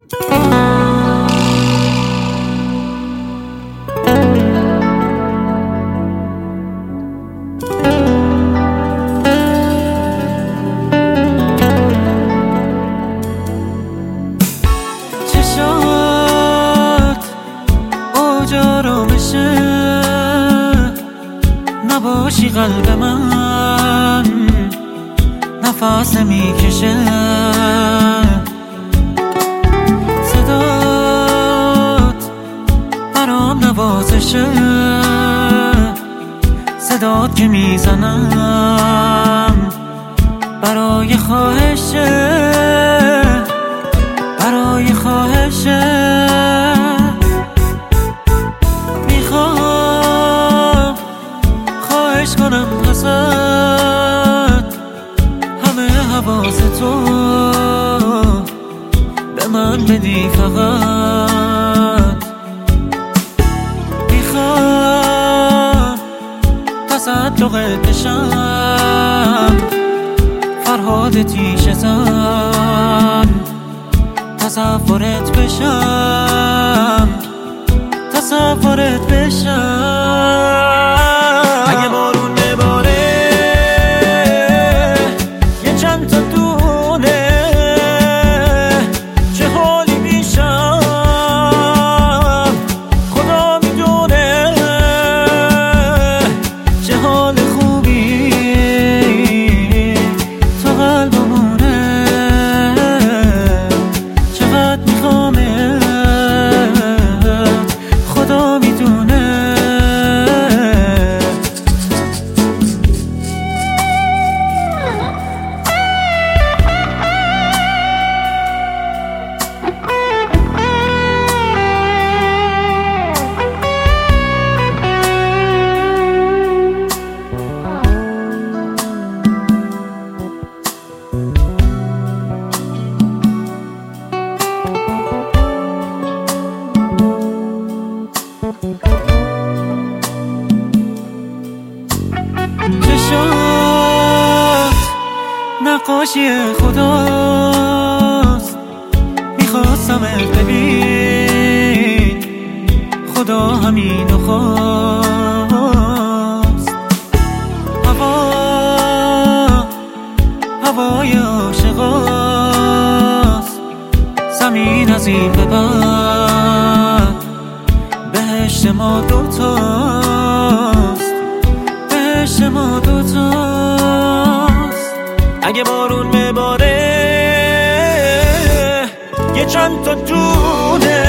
چشات اوجا بشه نباشی قلب من نفس میکشه صدات برام نوازشه صدات که میزنم برای خواهشه برای خواهشه میخوام خواهش کنم ازت همه حواس تو به من بدی فقط میخوام تصدقت بشم فرهاد تیشه زن تصورت بشم تصورت بشم اگه بارون بباره یه چند تا دونه چه حالی میشم خدا میدونه چه حال خوبی تو قلبمونه چقدر میخوامت خدا میدونه چشات نقاشی خداست میخواستمت ببین خدا همینو خواست هوای عاشقاست زمین از این به بعد بهشت ما دوتاست بهشت ما دوتاست اگه بارون بباره یه چند تا دونه